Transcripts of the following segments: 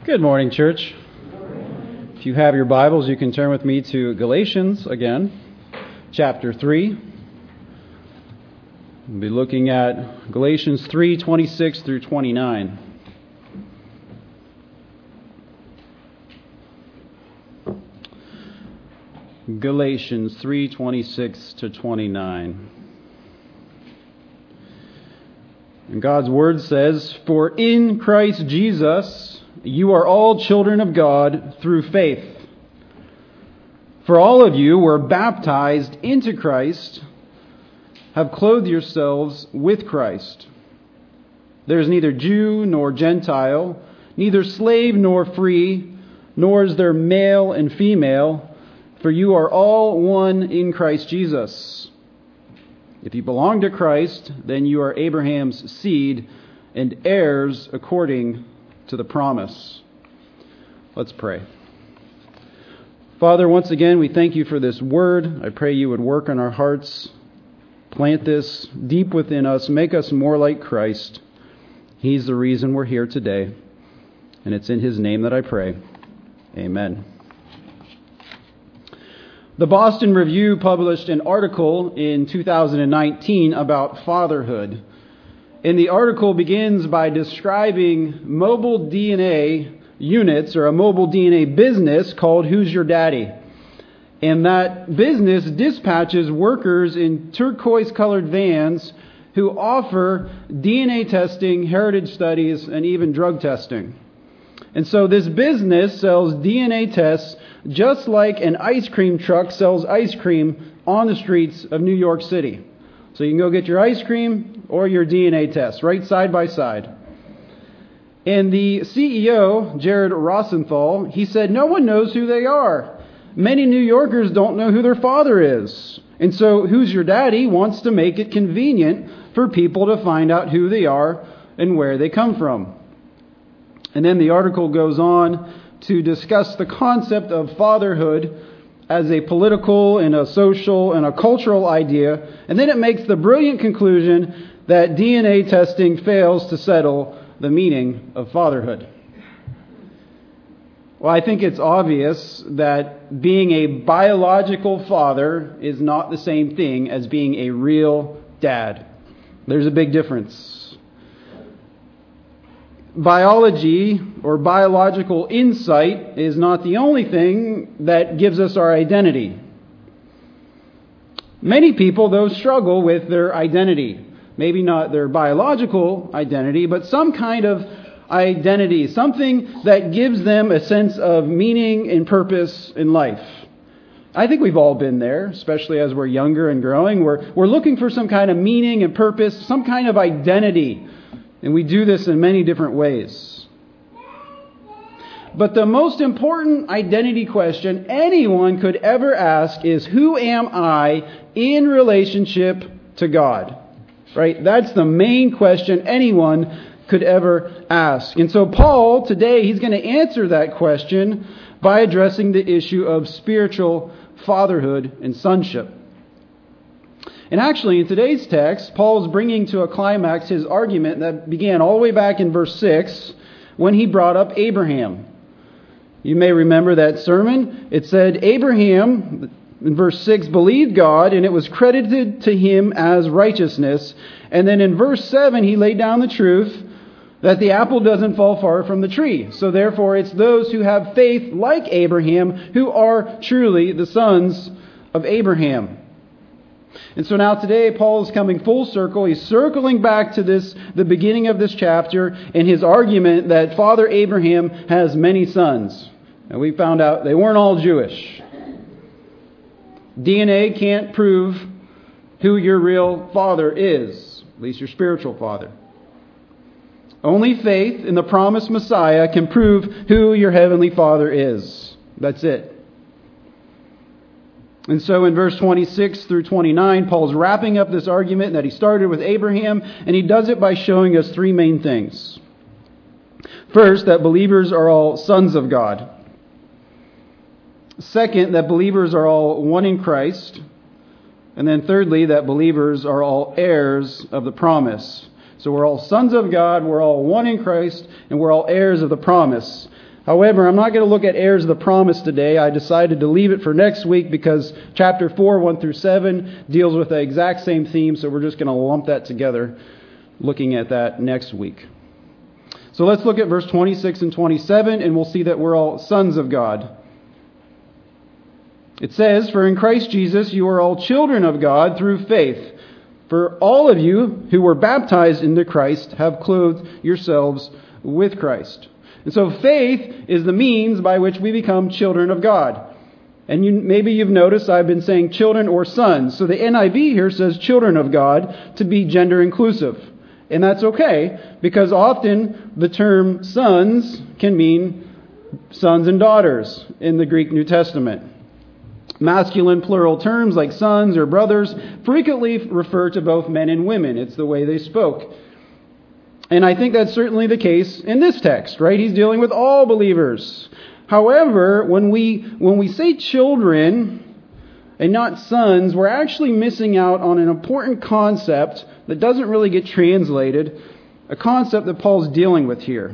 Good morning, church. If you have your Bibles, you can turn with me to Galatians again, chapter 3. We'll be looking at Galatians 3:26 through 29. Galatians 3:26 to 29. And God's Word says, "For in Christ Jesus you are all children of God through faith. For all of you were baptized into Christ, have clothed yourselves with Christ. There is neither Jew nor Gentile, neither slave nor free, nor is there male and female, for you are all one in Christ Jesus. If you belong to Christ, then you are Abraham's seed and heirs according to the promise." Let's pray. Father, once again, we thank you for this word. I pray you would work on our hearts, plant this deep within us, make us more like Christ. He's the reason we're here today, and it's in his name that I pray. Amen. The Boston Review published an article in 2019 about fatherhood. And the article begins by describing mobile DNA units, or a mobile DNA business called Who's Your Daddy? And that business dispatches workers in turquoise-colored vans who offer DNA testing, heritage studies, and even drug testing. And so this business sells DNA tests just like an ice cream truck sells ice cream on the streets of New York City. So you can go get your ice cream or your DNA test right side by side. And the CEO, Jared Rosenthal, he said, "No one knows who they are. Many New Yorkers don't know who their father is. And so Who's Your Daddy wants to make it convenient for people to find out who they are and where they come from." And then the article goes on to discuss the concept of fatherhood as a political and a social and a cultural idea. And then it makes the brilliant conclusion that DNA testing fails to settle the meaning of fatherhood. Well, I think it's obvious that being a biological father is not the same thing as being a real dad. There's a big difference. Biology or biological insight is not the only thing that gives us our identity. Many people, though, struggle with their identity. Maybe not their biological identity, but some kind of identity, something that gives them a sense of meaning and purpose in life. I think we've all been there, especially as we're younger and growing. We're looking for some kind of meaning and purpose, some kind of identity. And we do this in many different ways. But the most important identity question anyone could ever ask is, who am I in relationship to God? Right? That's the main question anyone could ever ask. And so Paul, today, he's going to answer that question by addressing the issue of spiritual fatherhood and sonship. And actually, in today's text, Paul is bringing to a climax his argument that began all the way back in verse 6 when he brought up Abraham. You may remember that sermon. It said, Abraham, in verse 6, believed God, and it was credited to him as righteousness. And then in verse 7, he laid down the truth that the apple doesn't fall far from the tree. So therefore, it's those who have faith like Abraham who are truly the sons of Abraham. And so now today, Paul is coming full circle. He's circling back to the beginning of this chapter and his argument that Father Abraham has many sons. And we found out they weren't all Jewish. DNA can't prove who your real father is, at least your spiritual father. Only faith in the promised Messiah can prove who your heavenly Father is. That's it. And so in verse 26 through 29, Paul's wrapping up this argument that he started with Abraham, and he does it by showing us three main things. First, that believers are all sons of God. Second, that believers are all one in Christ. And then thirdly, that believers are all heirs of the promise. So we're all sons of God, we're all one in Christ, and we're all heirs of the promise. However, I'm not going to look at heirs of the promise today. I decided to leave it for next week because chapter 4, 1 through 7 deals with the exact same theme, so we're just going to lump that together, looking at that next week. So let's look at verse 26 and 27, and we'll see that we're all sons of God. It says, "For in Christ Jesus you are all children of God through faith. For all of you who were baptized into Christ have clothed yourselves with Christ." And so faith is the means by which we become children of God. And maybe you've noticed I've been saying children or sons. So the NIV here says children of God to be gender inclusive. And that's okay, because often the term sons can mean sons and daughters in the Greek New Testament. Masculine plural terms like sons or brothers frequently refer to both men and women. It's the way they spoke. And I think that's certainly the case in this text, right? He's dealing with all believers. However, when we say children and not sons, we're actually missing out on an important concept that doesn't really get translated, a concept that Paul's dealing with here.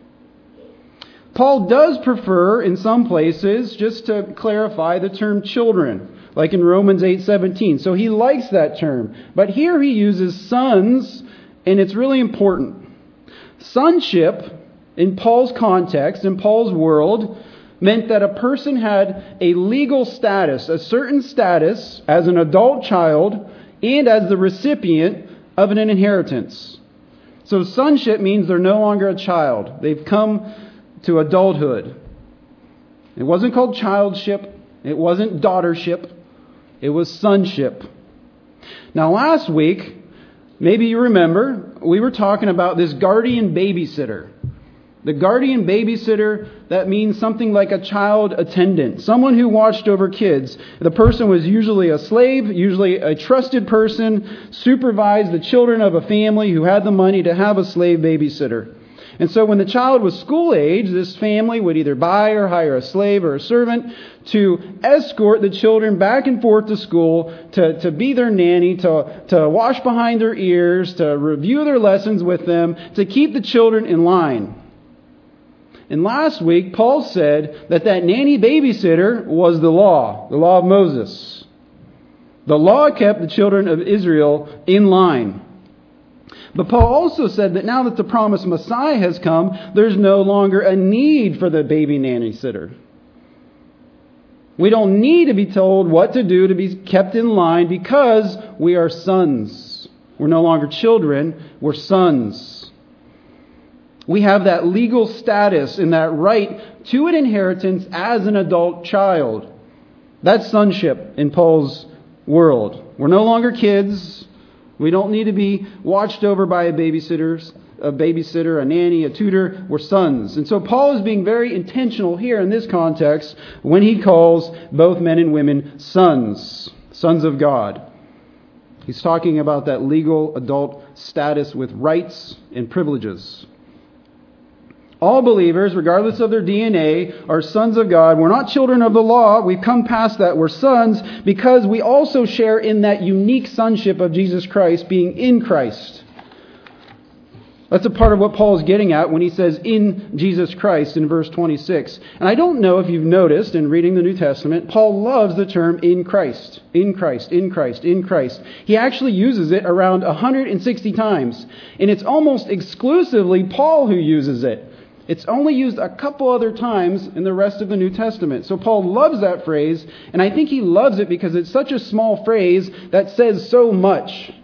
Paul does prefer, in some places, just to clarify, the term children, like in Romans 8:17. So he likes that term. But here he uses sons, and it's really important. Sonship, in Paul's context, in Paul's world, meant that a person had a legal status, a certain status as an adult child and as the recipient of an inheritance. So sonship means they're no longer a child. They've come to adulthood. It wasn't called childship. It wasn't daughtership. It was sonship. Now last week, maybe you remember, we were talking about this guardian babysitter. The guardian babysitter, that means something like a child attendant, someone who watched over kids. The person was usually a slave, usually a trusted person, supervised the children of a family who had the money to have a slave babysitter. And so when the child was school age, this family would either buy or hire a slave or a servant to escort the children back and forth to school, to be their nanny, to wash behind their ears, to review their lessons with them, to keep the children in line. And last week, Paul said that nanny babysitter was the law of Moses. The law kept the children of Israel in line. But Paul also said that now that the promised Messiah has come, there's no longer a need for the baby nanny sitter. We don't need to be told what to do to be kept in line because we are sons. We're no longer children, we're sons. We have that legal status and that right to an inheritance as an adult child. That's sonship in Paul's world. We're no longer kids. We don't need to be watched over by a babysitter, a nanny, a tutor. We're sons. And so Paul is being very intentional here in this context when he calls both men and women sons of God. He's talking about that legal adult status with rights and privileges. All believers, regardless of their DNA, are sons of God. We're not children of the law. We've come past that. We're sons because we also share in that unique sonship of Jesus Christ, being in Christ. That's a part of what Paul is getting at when he says in Jesus Christ in verse 26. And I don't know if you've noticed in reading the New Testament, Paul loves the term in Christ. In Christ, in Christ, in Christ. He actually uses it around 160 times. And it's almost exclusively Paul who uses it. It's only used a couple other times in the rest of the New Testament. So Paul loves that phrase, and I think he loves it because it's such a small phrase that says so much.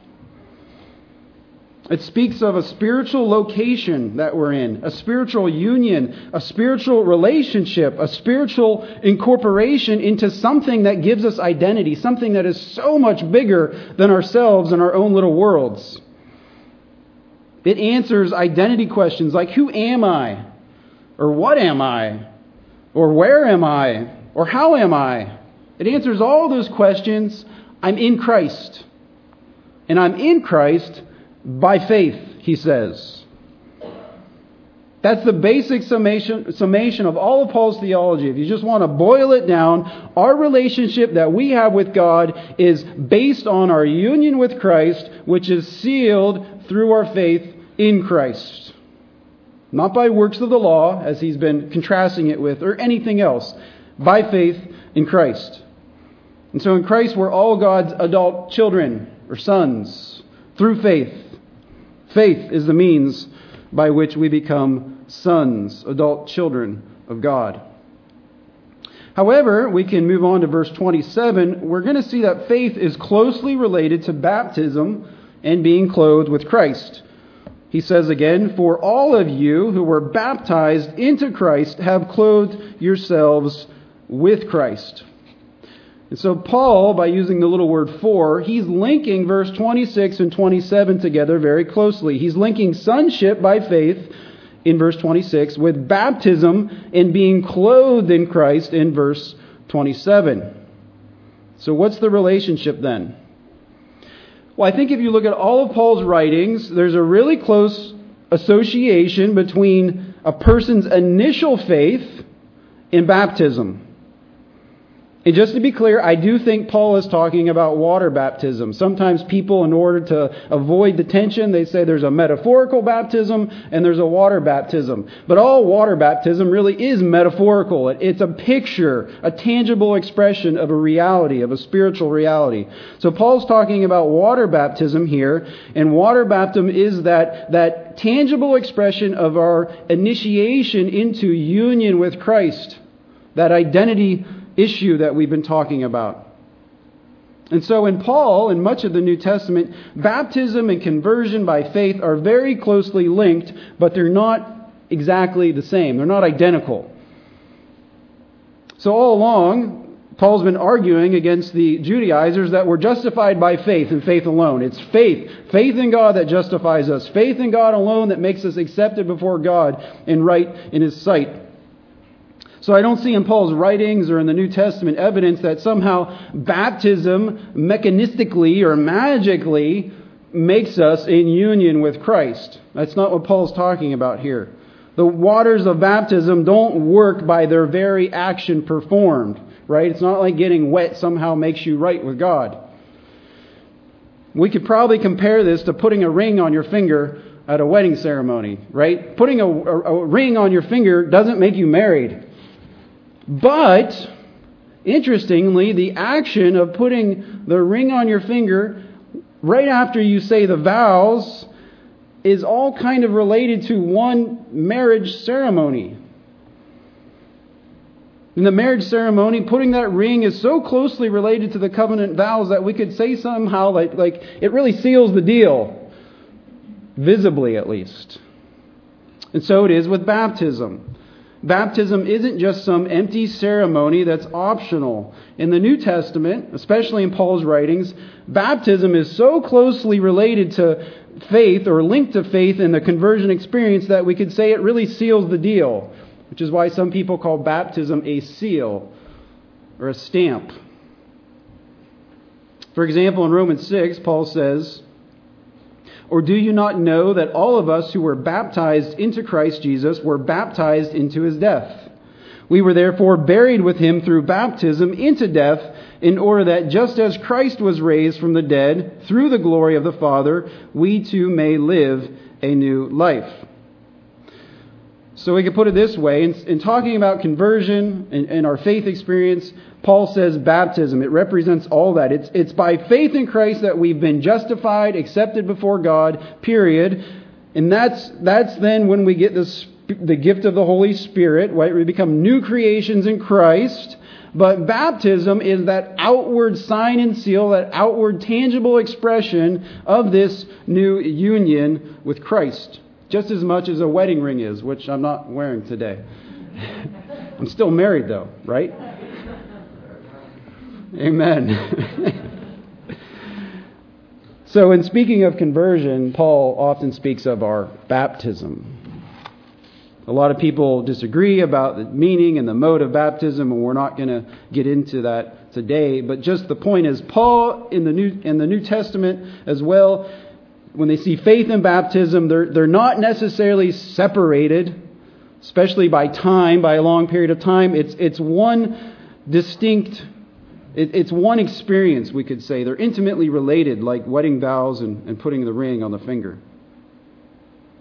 It speaks of a spiritual location that we're in, a spiritual union, a spiritual relationship, a spiritual incorporation into something that gives us identity, something that is so much bigger than ourselves and our own little worlds. It answers identity questions like, who am I? Or what am I? Or where am I? Or how am I? It answers all those questions. I'm in Christ. And I'm in Christ by faith, he says. That's the basic summation of all of Paul's theology. If you just want to boil it down, our relationship that we have with God is based on our union with Christ, which is sealed through our faith in Christ. Not by works of the law, as he's been contrasting it with, or anything else. By faith in Christ. And so in Christ we're all God's adult children, or sons, through faith. Faith is the means by which we become sons, adult children of God. However, we can move on to verse 27. We're going to see that faith is closely related to baptism and being clothed with Christ. He says again, "For all of you who were baptized into Christ have clothed yourselves with Christ." And so Paul, by using the little word "for," he's linking verse 26 and 27 together very closely. He's linking sonship by faith in verse 26 with baptism and being clothed in Christ in verse 27. So what's the relationship then? Well, I think if you look at all of Paul's writings, there's a really close association between a person's initial faith and baptism. And just to be clear, I do think Paul is talking about water baptism. Sometimes people, in order to avoid the tension, they say there's a metaphorical baptism and there's a water baptism. But all water baptism really is metaphorical. It's a picture, a tangible expression of a reality, of a spiritual reality. So Paul's talking about water baptism here, and water baptism is that tangible expression of our initiation into union with Christ, that identity issue that we've been talking about. And so in Paul, in much of the New Testament, baptism and conversion by faith are very closely linked, but they're not exactly the same. They're not identical. So all along, Paul's been arguing against the Judaizers that we're justified by faith and faith alone. It's faith in God that justifies us. Faith in God alone that makes us accepted before God and right in His sight. So I don't see in Paul's writings or in the New Testament evidence that somehow baptism mechanistically or magically makes us in union with Christ. That's not what Paul's talking about here. The waters of baptism don't work by their very action performed, right? It's not like getting wet somehow makes you right with God. We could probably compare this to putting a ring on your finger at a wedding ceremony, right? Putting a ring on your finger doesn't make you married. But, interestingly, the action of putting the ring on your finger right after you say the vows is all kind of related to one marriage ceremony. In the marriage ceremony, putting that ring is so closely related to the covenant vows that we could say somehow like it really seals the deal, visibly at least. And so it is with baptism. Baptism isn't just some empty ceremony that's optional. In the New Testament, especially in Paul's writings, baptism is so closely related to faith or linked to faith in the conversion experience that we could say it really seals the deal, which is why some people call baptism a seal or a stamp. For example, in Romans 6, Paul says, "Or do you not know that all of us who were baptized into Christ Jesus were baptized into His death? We were therefore buried with Him through baptism into death, in order that just as Christ was raised from the dead through the glory of the Father, we too may live a new life." So we could put it this way. In talking about conversion and our faith experience, Paul says baptism. It represents all that. It's by faith in Christ that we've been justified, accepted before God, period. And that's then when we get the gift of the Holy Spirit, right? We become new creations in Christ. But baptism is that outward sign and seal, that outward tangible expression of this new union with Christ. Just as much as a wedding ring is, which I'm not wearing today. I'm still married though, right? Amen. So in speaking of conversion, Paul often speaks of our baptism. A lot of people disagree about the meaning and the mode of baptism, and we're not going to get into that today. But just the point is, Paul in the New Testament as well, when they see faith and baptism, they're not necessarily separated, especially by time, by a long period of time. It's one distinct, it's one experience, we could say. They're intimately related, like wedding vows and putting the ring on the finger.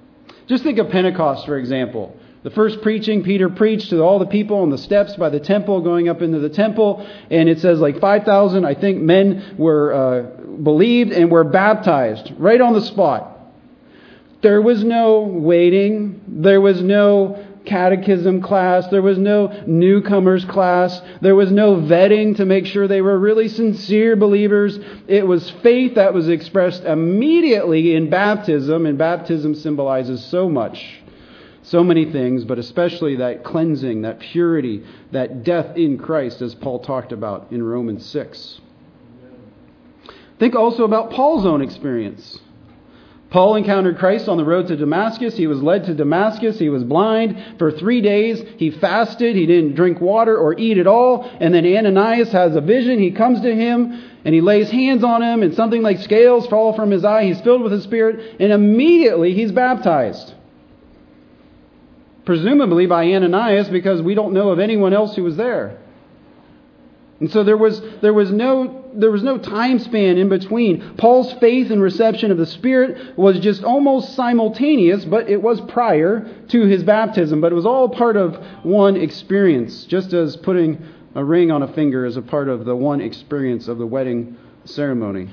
Just think of Pentecost, for example. The first preaching, Peter preached to all the people on the steps by the temple, going up into the temple. And it says like 5,000, I think, men were believed and were baptized right on the spot. There was no waiting. There was no catechism class. There was no newcomers class. There was no vetting to make sure they were really sincere believers. It was faith that was expressed immediately in baptism, and baptism symbolizes so much, so many things, but especially that cleansing, that purity, that death in Christ, as Paul talked about in Romans 6. Think also about Paul's own experience. Paul encountered Christ on the road to Damascus. He was led to Damascus. He was blind for 3 days. He fasted. He didn't drink water or eat at all. And then Ananias has a vision. He comes to him and he lays hands on him, and something like scales fall from his eye. He's filled with the Spirit, and immediately he's baptized. Presumably by Ananias, because we don't know of anyone else who was there. And so there was no time span in between. Paul's faith and reception of the Spirit was just almost simultaneous, but it was prior to his baptism. But it was all part of one experience, just as putting a ring on a finger is a part of the one experience of the wedding ceremony.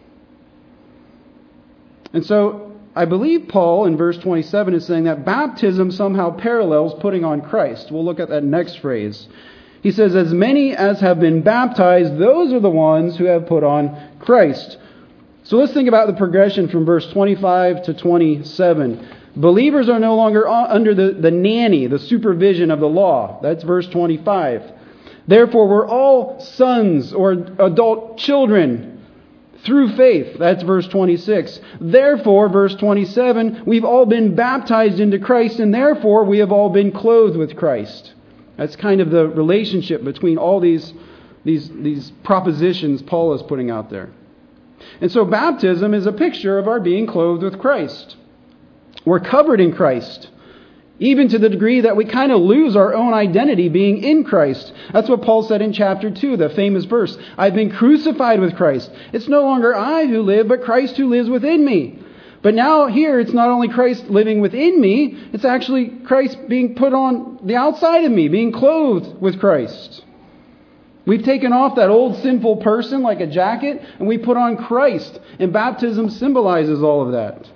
And so I believe Paul in verse 27 is saying that baptism somehow parallels putting on Christ. We'll look at that next phrase. He says, as many as have been baptized, those are the ones who have put on Christ. So let's think about the progression from verse 25 to 27. Believers are no longer under the nanny, the supervision of the law. That's verse 25. Therefore, we're all sons or adult children through faith. That's verse 26. Therefore, verse 27, we've all been baptized into Christ, and therefore we have all been clothed with Christ. That's kind of the relationship between all these propositions Paul is putting out there. And so baptism is a picture of our being clothed with Christ. We're covered in Christ, even to the degree that we kind of lose our own identity being in Christ. That's what Paul said in chapter 2, the famous verse. I've been crucified with Christ. It's no longer I who live, but Christ who lives within me. But now here, it's not only Christ living within me, it's actually Christ being put on the outside of me, being clothed with Christ. We've taken off that old sinful person like a jacket, and we put on Christ. And baptism symbolizes all of that.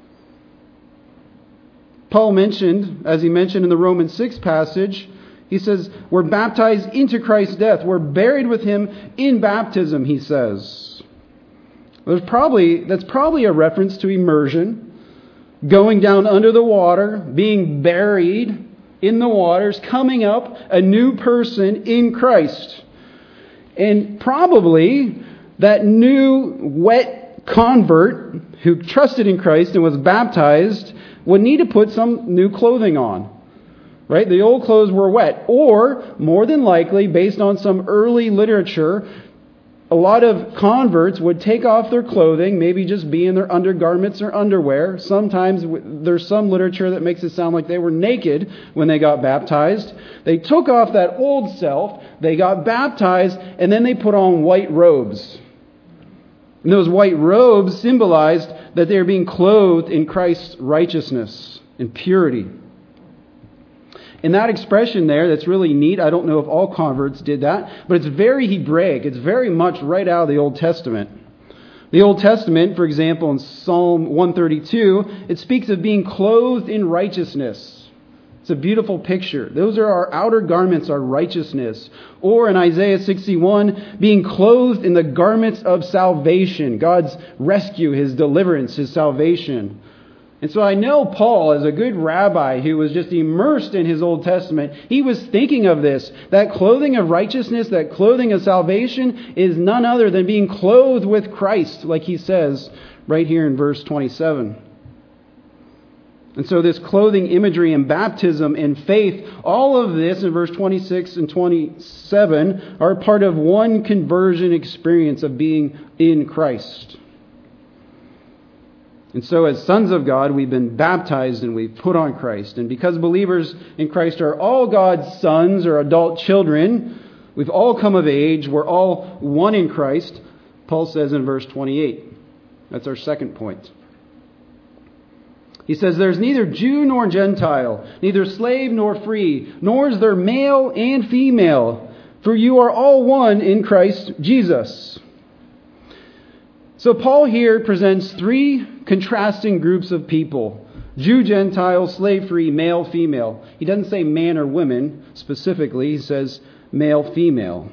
Paul mentioned, as he mentioned in the Romans 6 passage, he says, we're baptized into Christ's death. We're buried with him in baptism, he says. That's probably a reference to immersion, going down under the water, being buried in the waters, coming up a new person in Christ. And probably that new wet convert who trusted in Christ and was baptized would need to put some new clothing on. Right? The old clothes were wet. Or, more than likely, based on some early literature, a lot of converts would take off their clothing, maybe just be in their undergarments or underwear. Sometimes there's some literature that makes it sound like they were naked when they got baptized. They took off that old self, they got baptized, and then they put on white robes. And those white robes symbolized that they were being clothed in Christ's righteousness and purity. And that expression there, that's really neat. I don't know if all converts did that, but it's very Hebraic. It's very much right out of the Old Testament. The Old Testament, for example, in Psalm 132, it speaks of being clothed in righteousness. It's a beautiful picture. Those are our outer garments, our righteousness. Or in Isaiah 61, being clothed in the garments of salvation, God's rescue, His deliverance, His salvation. And so I know Paul, as a good rabbi who was just immersed in his Old Testament, he was thinking of this. That clothing of righteousness, that clothing of salvation is none other than being clothed with Christ, like he says right here in verse 27. And so this clothing imagery and baptism and faith, all of this in verse 26 and 27 are part of one conversion experience of being in Christ. And so as sons of God, we've been baptized and we've put on Christ. And because believers in Christ are all God's sons or adult children, we've all come of age, we're all one in Christ, Paul says in verse 28. That's our second point. He says, "There's neither Jew nor Gentile, neither slave nor free, nor is there male and female, for you are all one in Christ Jesus." So Paul here presents three contrasting groups of people: Jew, Gentile, slave, free, male, female. He doesn't say man or women specifically. He says male, female.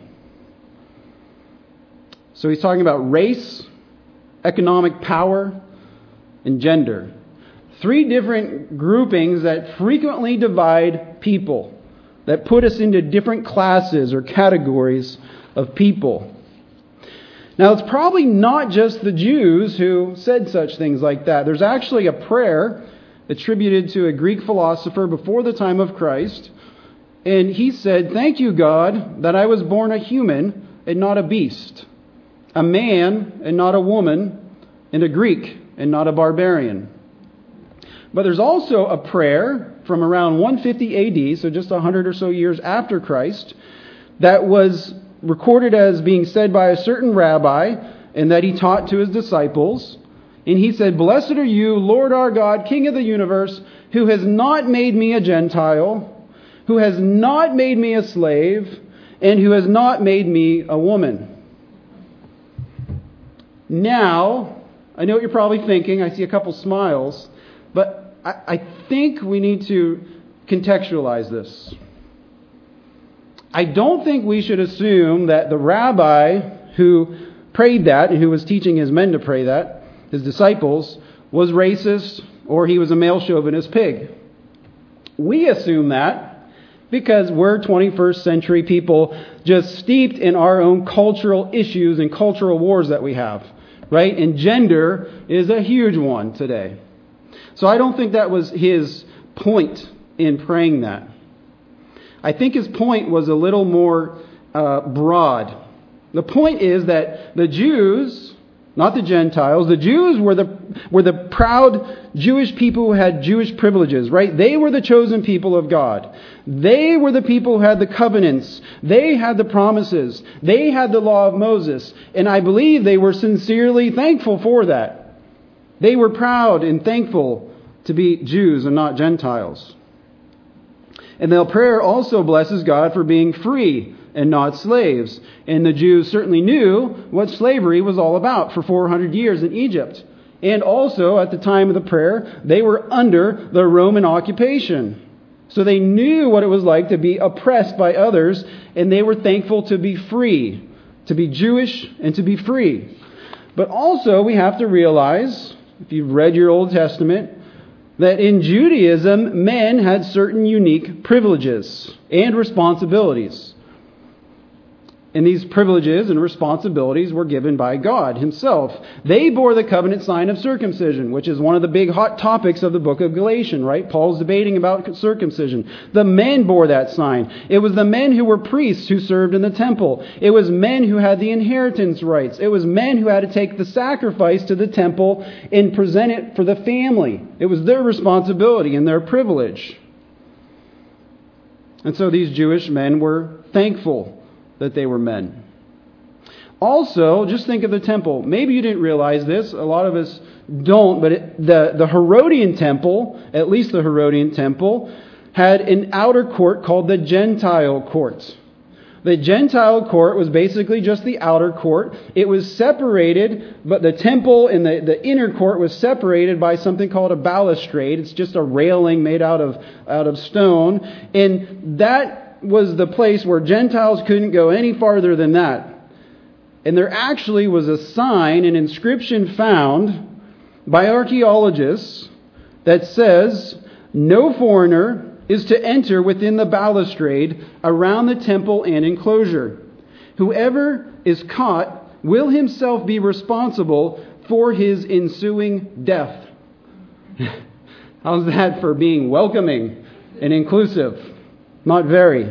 So he's talking about race, economic power, and gender. Three different groupings that frequently divide people, that put us into different classes or categories of people. Now, it's probably not just the Jews who said such things like that. There's actually a prayer attributed to a Greek philosopher before the time of Christ. And he said, "Thank you, God, that I was born a human and not a beast, a man and not a woman, and a Greek and not a barbarian." But there's also a prayer from around 150 AD, so just 100 or so years after Christ, that was recorded as being said by a certain rabbi and that he taught to his disciples. And he said, "Blessed are you, Lord our God, King of the universe, who has not made me a Gentile, who has not made me a slave, and who has not made me a woman." Now, I know what you're probably thinking. I see a couple smiles. But I think we need to contextualize this. I don't think we should assume that the rabbi who prayed that, and who was teaching his men to pray that, his disciples, was racist or he was a male chauvinist pig. We assume that because we're 21st century people just steeped in our own cultural issues and cultural wars that we have, right? And gender is a huge one today. So I don't think that was his point in praying that. I think his point was a little more broad. The point is that the Jews, not the Gentiles, the Jews were the proud Jewish people who had Jewish privileges, right? They were the chosen people of God. They were the people who had the covenants. They had the promises. They had the law of Moses. And I believe they were sincerely thankful for that. They were proud and thankful to be Jews and not Gentiles. And the prayer also blesses God for being free and not slaves. And the Jews certainly knew what slavery was all about for 400 years in Egypt. And also, at the time of the prayer, they were under the Roman occupation. So they knew what it was like to be oppressed by others, and they were thankful to be free, to be Jewish and to be free. But also, we have to realize, if you've read your Old Testament, that in Judaism, men had certain unique privileges and responsibilities. And these privileges and responsibilities were given by God Himself. They bore the covenant sign of circumcision, which is one of the big hot topics of the book of Galatians, right? Paul's debating about circumcision. The men bore that sign. It was the men who were priests who served in the temple. It was men who had the inheritance rights. It was men who had to take the sacrifice to the temple and present it for the family. It was their responsibility and their privilege. And so these Jewish men were thankful that they were men. Also, just think of the temple. Maybe you didn't realize this. A lot of us don't. But the Herodian temple, at least the Herodian temple, had an outer court called the Gentile court. The Gentile court was basically just the outer court. It was separated, but the temple and the inner court was separated by something called a balustrade. It's just a railing made out of stone. And that was the place where Gentiles couldn't go any farther than that. And there actually was a sign, an inscription found by archaeologists that says, "No foreigner is to enter within the balustrade around the temple and enclosure. Whoever is caught will himself be responsible for his ensuing death." How's that for being welcoming and inclusive? Not very.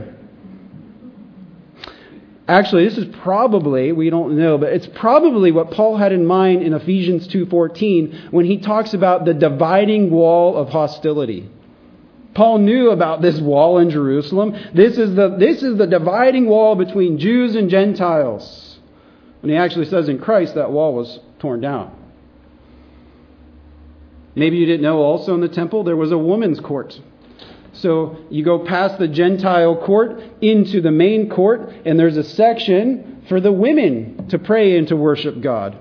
Actually, this is probably, we don't know, but it's probably what Paul had in mind in Ephesians 2:14 when he talks about the dividing wall of hostility. Paul knew about this wall in Jerusalem. This is the dividing wall between Jews and Gentiles. And he actually says in Christ that wall was torn down. Maybe you didn't know also in the temple there was a woman's court. So you go past the Gentile court into the main court, and there's a section for the women to pray and to worship God.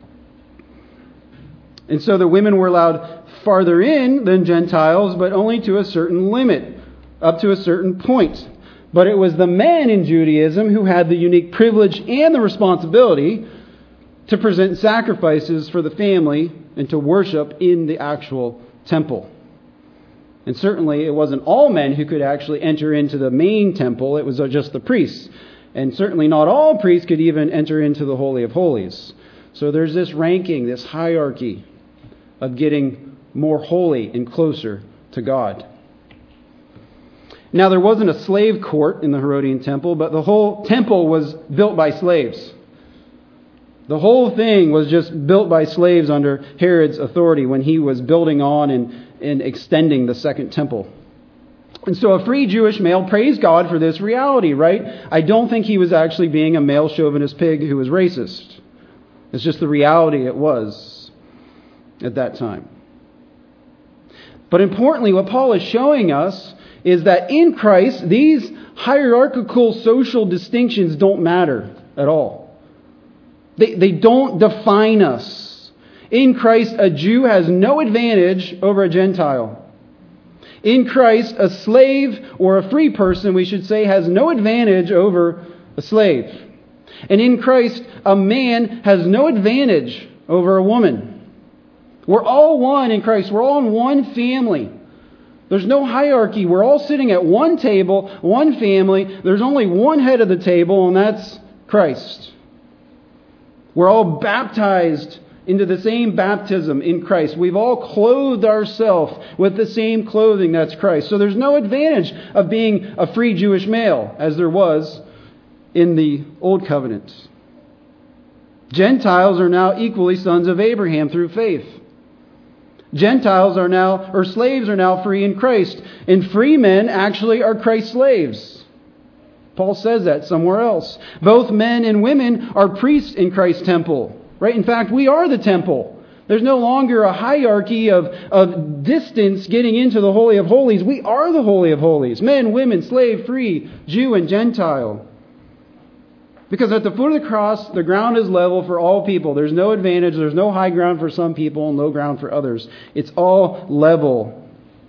And so the women were allowed farther in than Gentiles, but only to a certain limit, up to a certain point. But it was the men in Judaism who had the unique privilege and the responsibility to present sacrifices for the family and to worship in the actual temple. And certainly it wasn't all men who could actually enter into the main temple. It was just the priests. And certainly not all priests could even enter into the Holy of Holies. So there's this ranking, this hierarchy of getting more holy and closer to God. Now, there wasn't a slave court in the Herodian temple, but the whole temple was built by slaves. The whole thing was just built by slaves under Herod's authority when he was building on and extending the second temple. And so a free Jewish male praised God for this reality, right? I don't think he was actually being a male chauvinist pig who was racist. It's just the reality it was at that time. But importantly, what Paul is showing us is that in Christ, these hierarchical social distinctions don't matter at all. They don't define us. In Christ, a Jew has no advantage over a Gentile. In Christ, a slave or a free person, we should say, has no advantage over a slave. And in Christ, a man has no advantage over a woman. We're all one in Christ. We're all in one family. There's no hierarchy. We're all sitting at one table, one family. There's only one head of the table, and that's Christ. We're all baptized into the same baptism in Christ. We've all clothed ourselves with the same clothing, that's Christ. So there's no advantage of being a free Jewish male, as there was in the Old Covenant. Gentiles are now equally sons of Abraham through faith. Gentiles are now, or slaves are now free in Christ. And free men actually are Christ's slaves. Paul says that somewhere else. Both men and women are priests in Christ's temple. Right? In fact, we are the temple. There's no longer a hierarchy of distance getting into the Holy of Holies. We are the Holy of Holies. Men, women, slave, free, Jew and Gentile. Because at the foot of the cross, the ground is level for all people. There's no advantage. There's no high ground for some people and low ground for others. It's all level.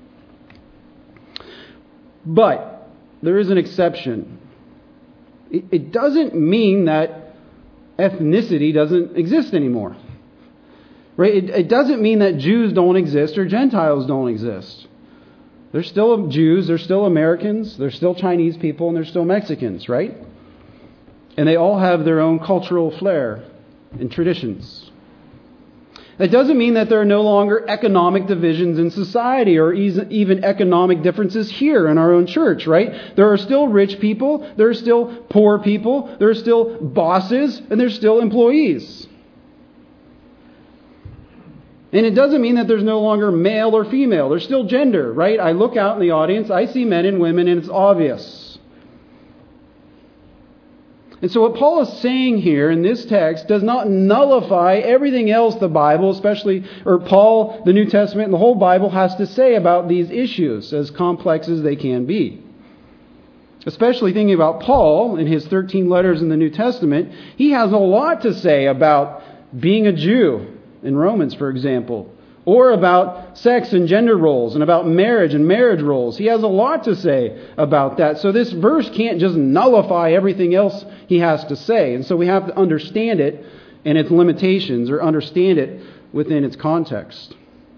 But there is an exception. It doesn't mean that ethnicity doesn't exist anymore. Right? It doesn't mean that Jews don't exist or Gentiles don't exist. There's still Jews, there's still Americans, there's still Chinese people, and there's still Mexicans, right? And they all have their own cultural flair and traditions. It doesn't mean that there are no longer economic divisions in society or even economic differences here in our own church, right? There are still rich people, there are still poor people, there are still bosses, and there's still employees. And it doesn't mean that there's no longer male or female. There's still gender, right? I look out in the audience, I see men and women, and it's obvious. And so what Paul is saying here in this text does not nullify everything else the Bible, or Paul, the New Testament, and the whole Bible has to say about these issues, as complex as they can be. Especially thinking about Paul in his 13 letters in the New Testament, he has a lot to say about being a Jew in Romans, for example, or about sex and gender roles and about marriage and marriage roles. He has a lot to say about that. So this verse can't just nullify everything else he has to say. And so we have to understand it and its limitations, or understand it within its context.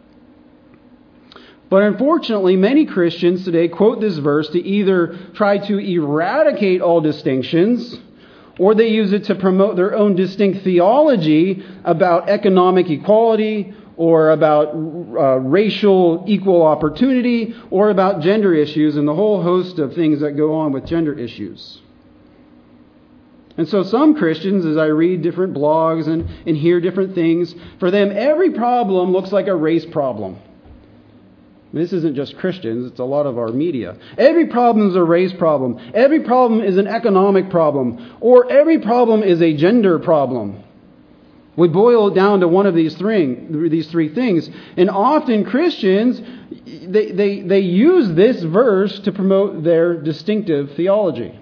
But unfortunately, many Christians today quote this verse to either try to eradicate all distinctions, or they use it to promote their own distinct theology about economic equality, or about racial equal opportunity, or about gender issues, and the whole host of things that go on with gender issues. And so some Christians, as I read different blogs and hear different things, for them every problem looks like a race problem. This isn't just Christians, it's a lot of our media. Every problem is a race problem. Every problem is an economic problem. Or every problem is a gender problem. We boil it down to one of these three things. And often Christians, they use this verse to promote their distinctive theology.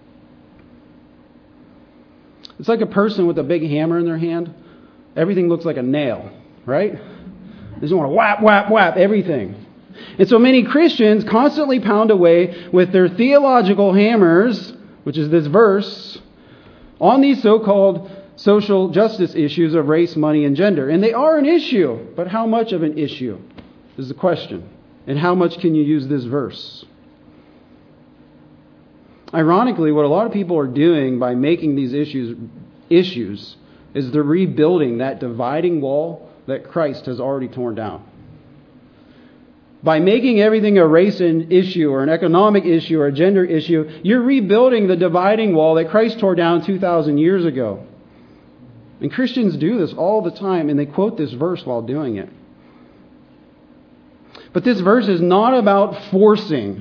It's like a person with a big hammer in their hand. Everything looks like a nail, right? They just want to whap, whap, whap everything. And so many Christians constantly pound away with their theological hammers, which is this verse, on these so-called social justice issues of race, money, and gender. And they are an issue, but how much of an issue is the question? And how much can you use this verse? Ironically, what a lot of people are doing by making these issues is they're rebuilding that dividing wall that Christ has already torn down. By making everything a race issue or an economic issue or a gender issue, you're rebuilding the dividing wall that Christ tore down 2,000 years ago. And Christians do this all the time, and they quote this verse while doing it. But this verse is not about forcing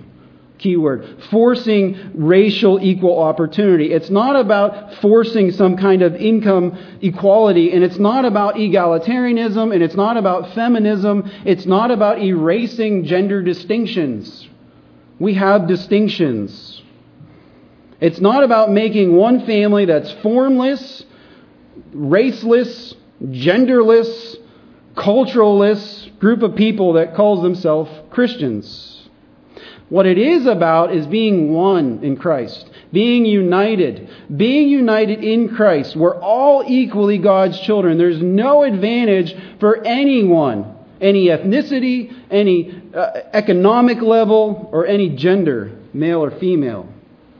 racial equal opportunity. It's not about forcing some kind of income equality, and it's not about egalitarianism, and it's not about feminism. It's not about erasing gender distinctions. We have distinctions. It's not about making one family that's formless, raceless, genderless, culturalist group of people that calls themselves Christians. What it is about is being one in Christ, being united in Christ. We're all equally God's children. There's no advantage for anyone, any ethnicity, any economic level, or any gender, male or female.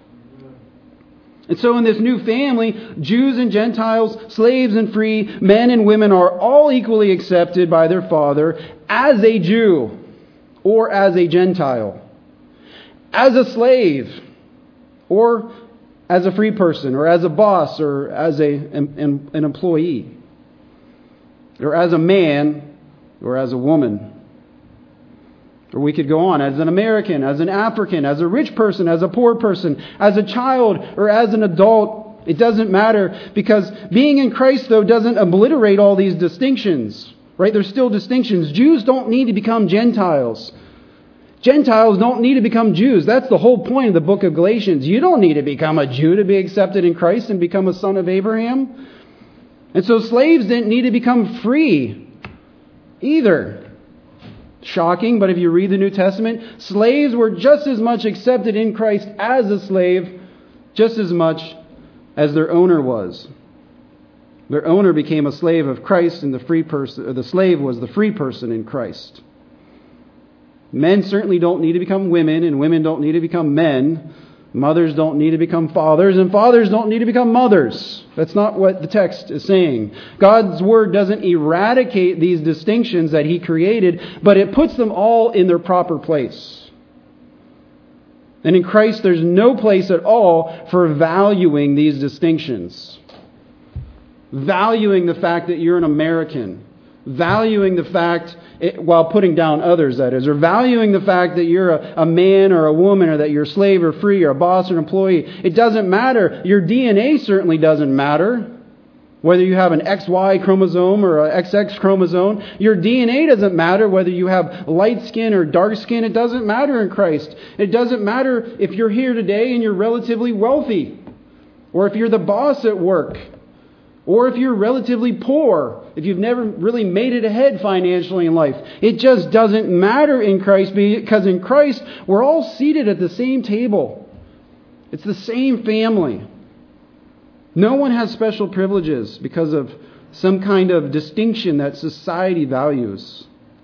And so in this new family, Jews and Gentiles, slaves and free, men and women are all equally accepted by their Father as a Jew or as a Gentile, as a slave or as a free person or as a boss or as an employee or as a man or as a woman. Or we could go on as an American, as an African, as a rich person, as a poor person, as a child, or as an adult. It doesn't matter, because being in Christ, though, doesn't obliterate all these distinctions. Right? There's still distinctions. Jews don't need to become Gentiles. Gentiles don't need to become Jews. That's the whole point of the book of Galatians. You don't need to become a Jew to be accepted in Christ and become a son of Abraham. And so slaves didn't need to become free either. Shocking, but if you read the New Testament, slaves were just as much accepted in Christ as a slave, just as much as their owner was. Their owner became a slave of Christ, and the slave was the free person in Christ. Men certainly don't need to become women, and women don't need to become men. Mothers don't need to become fathers, and fathers don't need to become mothers. That's not what the text is saying. God's Word doesn't eradicate these distinctions that He created, but it puts them all in their proper place. And in Christ, there's no place at all for valuing these distinctions. Valuing the fact that you're an American. Valuing the fact, while putting down others, that is, or valuing the fact that you're a man or a woman, or that you're a slave or free, or a boss or an employee. It doesn't matter. Your DNA certainly doesn't matter. Whether you have an XY chromosome or an XX chromosome, your DNA doesn't matter. Whether you have light skin or dark skin, it doesn't matter in Christ. It doesn't matter if you're here today and you're relatively wealthy, or if you're the boss at work, or if you're relatively poor, if you've never really made it ahead financially in life. It just doesn't matter in Christ, because in Christ, we're all seated at the same table. It's the same family. No one has special privileges because of some kind of distinction that society values.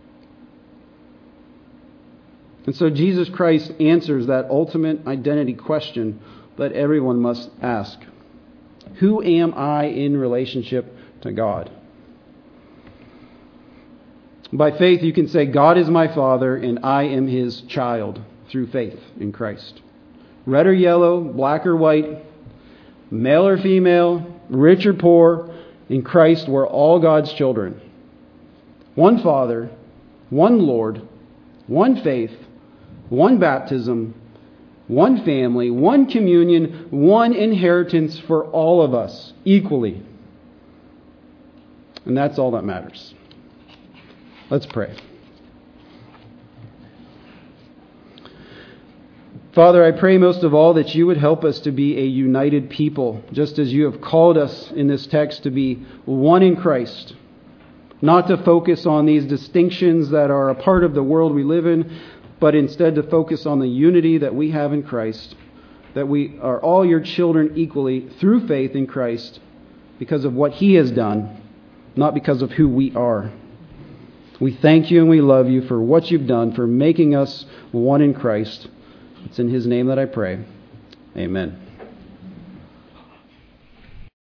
And so Jesus Christ answers that ultimate identity question that everyone must ask. Who am I in relationship to God? By faith, you can say, God is my Father and I am His child through faith in Christ. Red or yellow, black or white, male or female, rich or poor, in Christ we're all God's children. One Father, one Lord, one faith, one baptism, one family, one communion, one inheritance for all of us, equally. And that's all that matters. Let's pray. Father, I pray most of all that you would help us to be a united people, just as you have called us in this text to be one in Christ, not to focus on these distinctions that are a part of the world we live in, but instead to focus on the unity that we have in Christ, that we are all your children equally through faith in Christ because of what he has done, not because of who we are. We thank you and we love you for what you've done, for making us one in Christ. It's in his name that I pray. Amen.